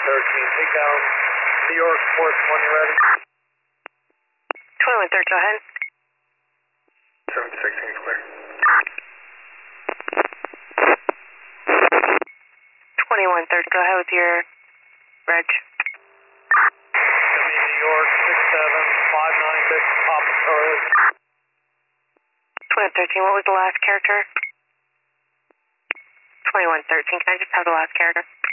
take down New York, Force 1, you ready? 2130, go ahead. 716 is clear. 2130, go ahead with your reg. New York, 67596, Papa Charlie. 2113, what was the last character? 2113, can I just have the last character?